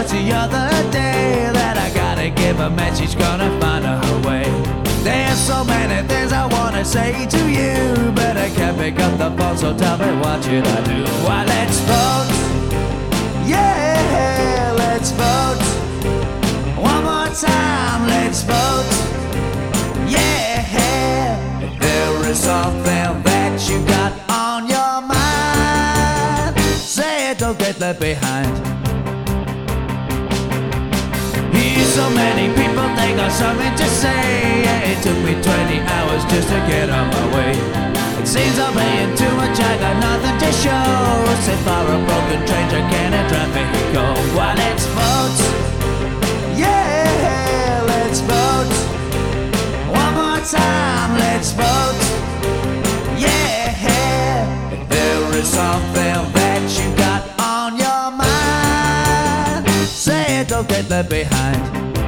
the other day that I gotta give a message, gonna find her way. There's so many things I wanna say to you, but I can't pick up the phone, so tell me what should I do? Why, let's vote. Yeah, let's vote. One more time, let's vote. Yeah, if there is something that you got on your mind, say it, don't get left behind. So many people, they got something to say. Yeah, it took me 20 hours just to get on my way. It seems I'm paying too much, I got nothing to show. Sit for a broken train, can a traffic go? Why, let's vote. Yeah, let's vote. One more time, let's vote. Yeah, if there is something that you got on your mind, say it, don't get left behind.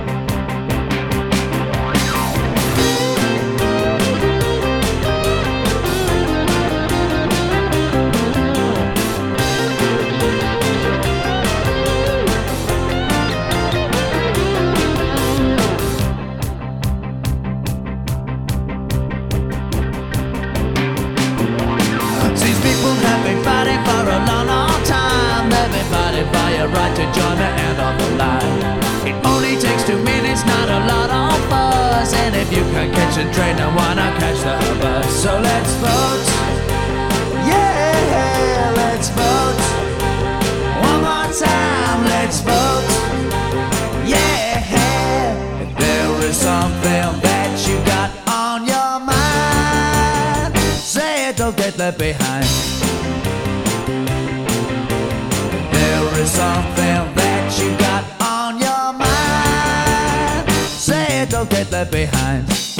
Right to join the end of the line. It only takes 2 minutes, not a lot of buzz. And if you can't catch the train, then why not catch the bus? So let's vote. Yeah, let's vote. One more time, let's vote. Yeah, if there is something that you got on your mind, say it, don't get left behind. There is something that you got on your mind, say it, don't get left behind.